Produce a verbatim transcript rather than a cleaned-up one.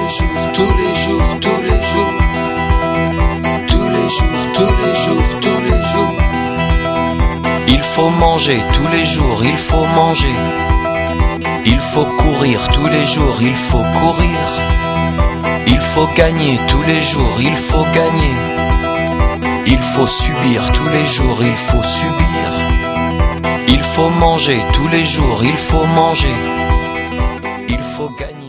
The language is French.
les jours, tous les jours, tous les jours. Tous les jours, tous les jours, tous les jours. Il faut manger tous les jours, il faut manger. Il faut courir tous les jours, il faut courir. Il faut gagner tous les jours, il faut gagner. Il faut subir tous les jours, il faut subir. Il faut manger tous les jours, il faut manger. Il faut gagner.